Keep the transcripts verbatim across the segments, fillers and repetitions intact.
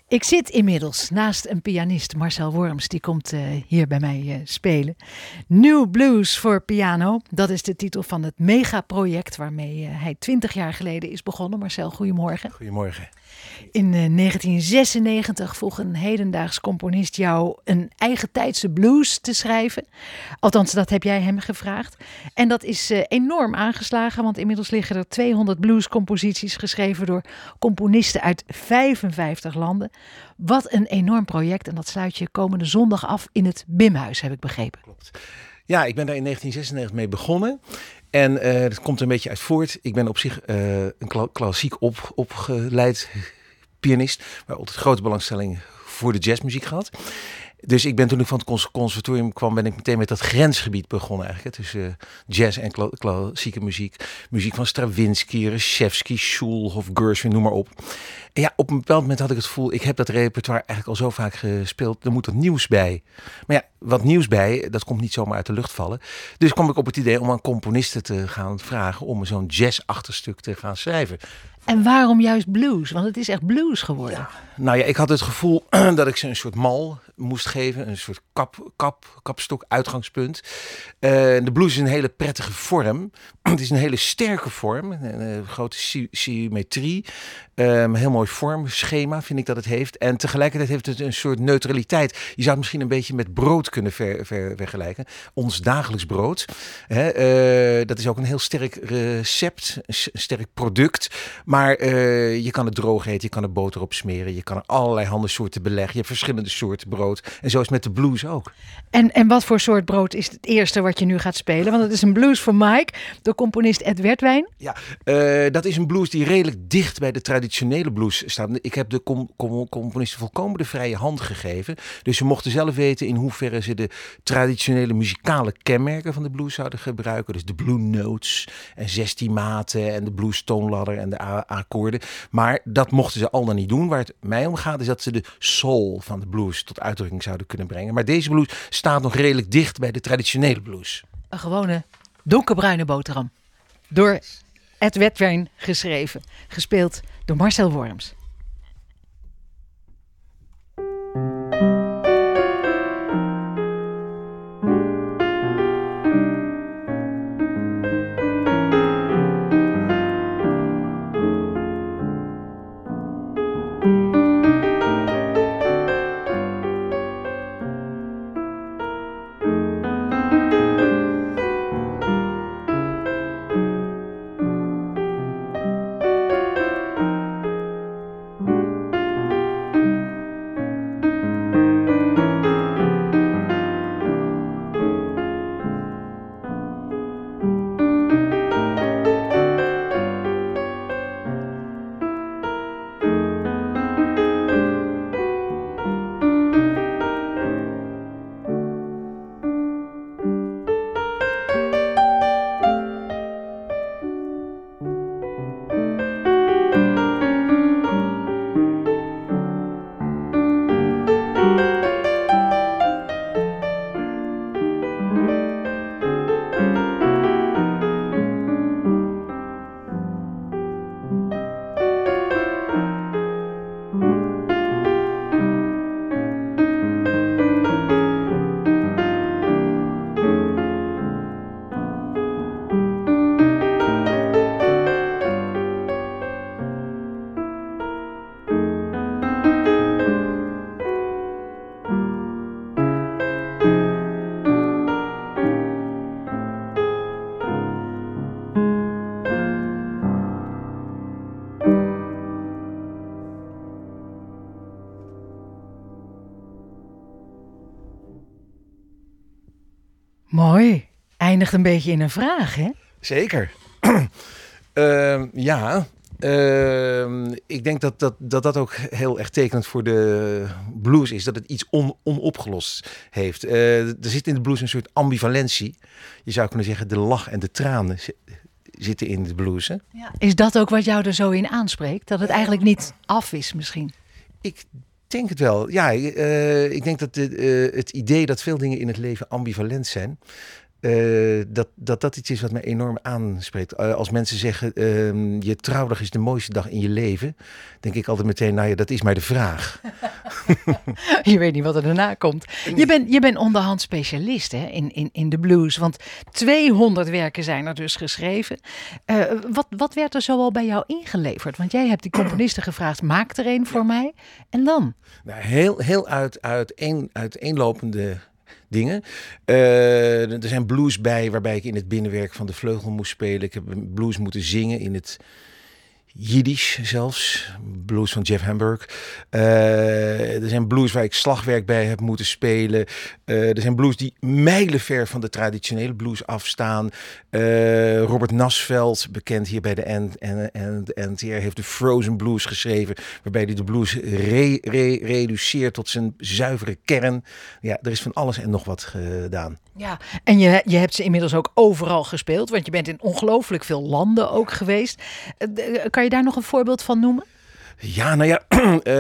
Ik zit inmiddels naast een pianist, Marcel Worms, die komt uh, hier bij mij uh, spelen. New Blues voor Piano, dat is de titel van het megaproject waarmee uh, hij twintig jaar geleden is begonnen. Marcel, goedemorgen. Goedemorgen. In uh, negentien zesennegentig vroeg een hedendaags componist jou een eigentijdse blues te schrijven. Althans, dat heb jij hem gevraagd. En dat is uh, enorm aangeslagen, want inmiddels liggen er tweehonderd bluescomposities geschreven door componisten uit vijfenvijftig landen. Wat een enorm project en dat sluit je komende zondag af in het Bimhuis, heb ik begrepen. Klopt. Ja, ik ben daar in negentien zesennegentig mee begonnen. En uh, dat komt er een beetje uit voort. Ik ben op zich uh, een kla- klassiek op, opgeleid pianist, maar altijd grote belangstelling voor de jazzmuziek gehad. Dus ik ben toen ik van het conservatorium kwam, ben ik meteen met dat grensgebied begonnen eigenlijk. Hè, tussen uh, jazz en kla- klassieke muziek. Muziek van Stravinsky, Reshevsky, Schulhoff, Gershwin, noem maar op. En ja, op een bepaald moment had ik het gevoel, ik heb dat repertoire eigenlijk al zo vaak gespeeld, er moet wat nieuws bij. Maar ja, wat nieuws bij, dat komt niet zomaar uit de lucht vallen. Dus kwam ik op het idee om aan componisten te gaan vragen om zo'n jazzachtig stuk te gaan schrijven. En waarom juist blues? Want het is echt blues geworden. Ja, nou ja, ik had het gevoel dat ik ze een soort mal moest geven. Een soort kap, kap, kapstok, uitgangspunt. Uh, de blues is een hele prettige vorm. Het is een hele sterke vorm. Een, een grote sy- symmetrie. Um, een heel mooi vormschema vind ik dat het heeft. En tegelijkertijd heeft het een soort neutraliteit. Je zou het misschien een beetje met brood kunnen ver, ver, vergelijken. Ons dagelijks brood. Hè, uh, dat is ook een heel sterk recept. Een sterk product. Maar uh, je kan het droog eten. Je kan er boter op smeren. Je kan er allerlei handen soorten beleggen. Je hebt verschillende soorten brood. En zo is het met de blues ook. En, en wat voor soort brood is het eerste wat je nu gaat spelen? Want het is een blues voor Mike, door componist Ed Wertwijn. Ja, uh, dat is een blues die redelijk dicht bij de traditionele blues staat. Ik heb de com- com- componisten volkomen de vrije hand gegeven. Dus ze mochten zelf weten in hoeverre ze de traditionele muzikale kenmerken van de blues zouden gebruiken. Dus de blue notes en zestien maten en de blues toonladder en de a- akkoorden. Maar dat mochten ze al dan niet doen. Waar het mij om gaat is dat ze de soul van de blues tot uitdrukking zouden kunnen brengen. Maar deze blues staat nog redelijk dicht bij de traditionele blues. Een gewone donkerbruine boterham. Door Ed Wertwijn geschreven. Gespeeld door Marcel Worms. Mooi. Eindigt een beetje in een vraag, hè? Zeker. uh, ja, uh, ik denk dat dat, dat dat ook heel erg tekenend voor de blues is. Dat het iets on, onopgelost heeft. Uh, er zit in de blues een soort ambivalentie. Je zou kunnen zeggen de lach en de tranen zitten in de blues. Hè? Ja. Is dat ook wat jou er zo in aanspreekt? Dat het eigenlijk niet af is misschien? Ik denk het wel. Ja, uh, ik denk dat de, uh, het idee dat veel dingen in het leven ambivalent zijn, Uh, dat, dat dat iets is wat mij enorm aanspreekt. Uh, als mensen zeggen, uh, je trouwdag is de mooiste dag in je leven, denk ik altijd meteen, nou ja, dat is maar de vraag. Je weet niet wat er daarna komt. Je bent, je bent onderhand specialist hè, in, in, in de blues, want tweehonderd werken zijn er dus geschreven. Uh, wat, wat werd er zoal bij jou ingeleverd? Want jij hebt die componisten gevraagd, maak er een voor mij. En dan? Nou, heel heel uit, uiteen, uiteenlopende dingen. Uh, er zijn blues bij waarbij ik in het binnenwerk van de vleugel moest spelen. Ik heb blues moeten zingen in het Jiddisch zelfs. Blues van Jeff Hamburg. Uh, er zijn blues waar ik slagwerk bij heb moeten spelen. Uh, er zijn blues die mijlenver van de traditionele blues afstaan. Uh, Robert Nasveld, bekend hier bij de N T R, heeft de Frozen Blues geschreven, waarbij hij de blues re, re, reduceert tot zijn zuivere kern. Ja, er is van alles en nog wat gedaan. Ja, en je, je hebt ze inmiddels ook overal gespeeld, want je bent in ongelooflijk veel landen ook geweest. Kan je daar nog een voorbeeld van noemen? Ja, nou ja,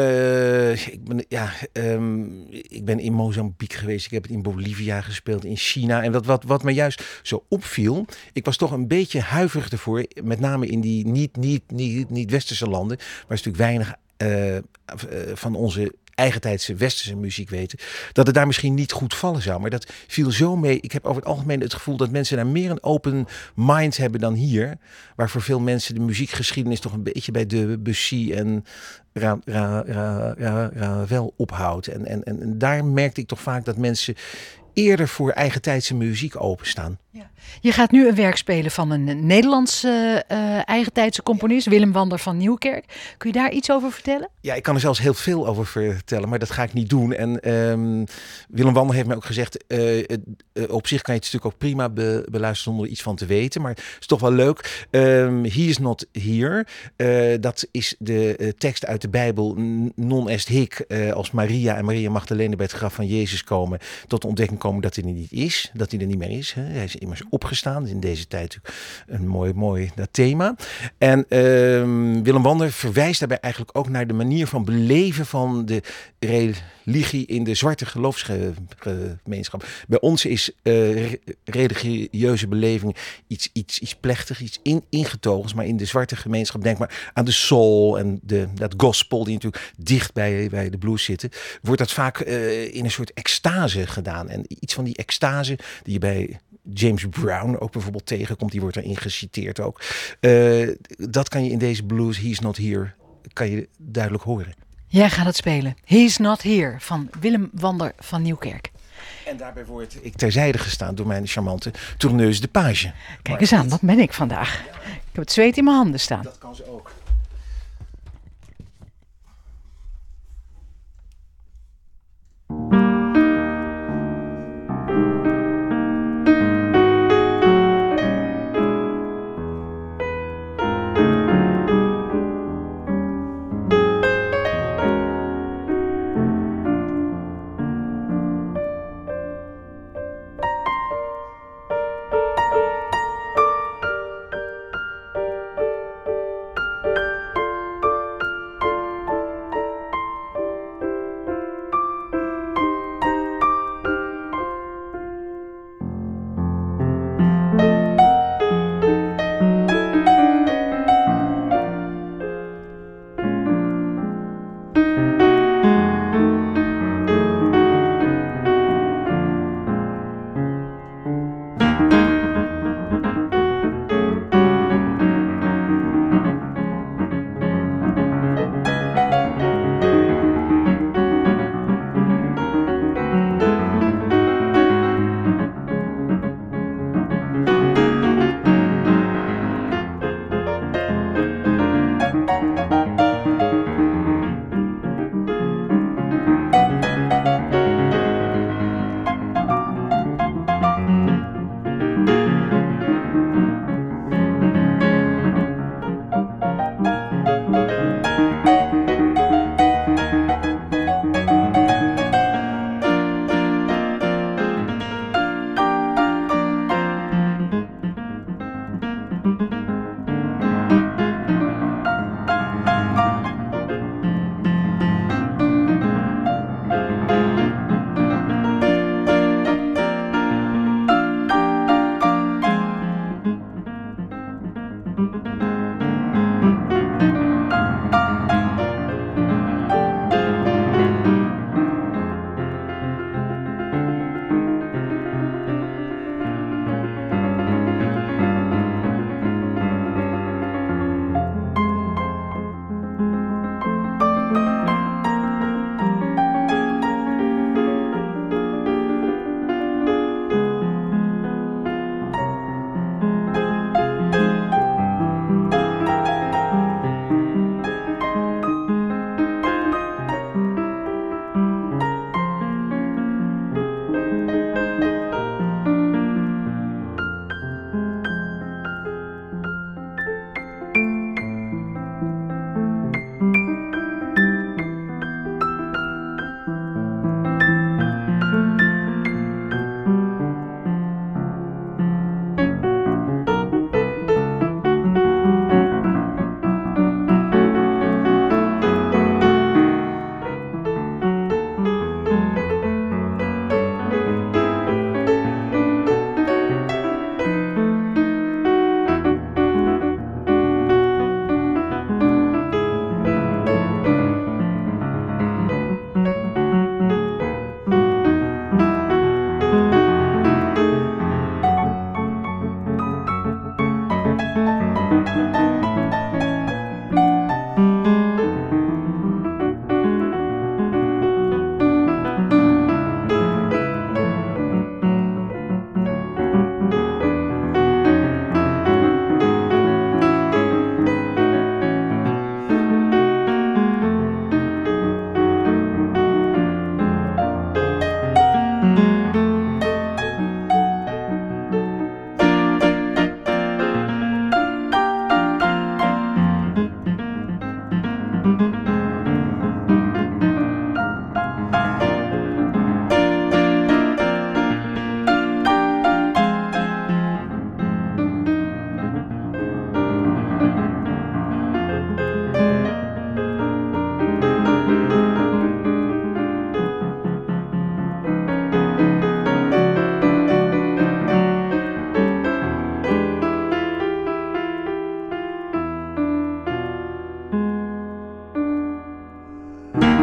uh, ik, ben, ja um, ik ben in Mozambique geweest. Ik heb het in Bolivia gespeeld, in China. En wat, wat, wat me juist zo opviel, ik was toch een beetje huiverig ervoor, met name in die niet, niet, niet, niet westerse landen, waar is natuurlijk weinig uh, van onze eigentijdse westerse muziek weten, dat het daar misschien niet goed vallen zou. Maar dat viel zo mee. Ik heb over het algemeen het gevoel dat mensen daar meer een open mind hebben dan hier, waar voor veel mensen de muziekgeschiedenis toch een beetje bij Debussy en Ra, ra, ra, ra, ra, wel ophoudt. En, en, en daar merkte ik toch vaak dat mensen eerder voor eigentijdse muziek openstaan. Ja. Je gaat nu een werk spelen van een Nederlandse uh, eigentijdse componist, Willem Wander van Nieuwkerk. Kun je daar iets over vertellen? Ja, ik kan er zelfs heel veel over vertellen, maar dat ga ik niet doen. En um, Willem Wander heeft mij ook gezegd, uh, uh, op zich kan je het stuk ook prima be- beluisteren zonder er iets van te weten, maar het is toch wel leuk. Um, He is not here. Uh, dat is de uh, tekst uit de Bijbel, non est hic, uh, als Maria en Maria Magdalene bij het graf van Jezus komen, tot de ontdekking komen dat hij er niet is, dat hij er niet meer is. Hè. Hij is immers opgestaan, in deze tijd een mooi, mooi dat thema. En uh, Willem Wander verwijst daarbij eigenlijk ook naar de manier van beleven van de religie in de zwarte geloofsgemeenschap. Bij ons is uh, religieuze beleving iets, iets, iets plechtig, iets in, ingetogens, maar in de zwarte gemeenschap, denk maar aan de soul en de, dat gospel, die natuurlijk dicht bij, bij de blues zitten, wordt dat vaak uh, in een soort extase gedaan. En iets van die extase die je bij James Brown ook bijvoorbeeld tegenkomt, die wordt erin geciteerd ook. Uh, dat kan je in deze blues, He's Not Here, kan je duidelijk horen. Jij gaat het spelen. He's Not Here van Willem Wander van Nieuwkerk. En daarbij word ik terzijde gestaan door mijn charmante tourneuse de page. Kijk eens aan, dat ben ik vandaag. Ik heb het zweet in mijn handen staan. Dat kan ze ook.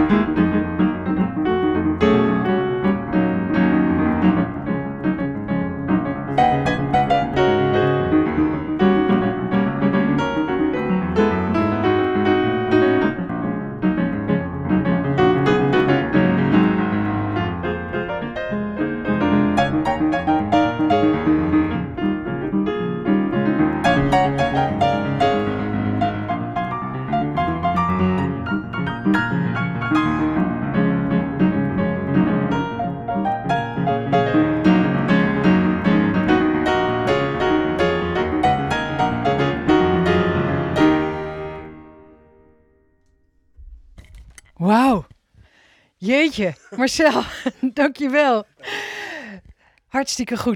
Wauw. Jeetje, Marcel, dankjewel. Hartstikke goed.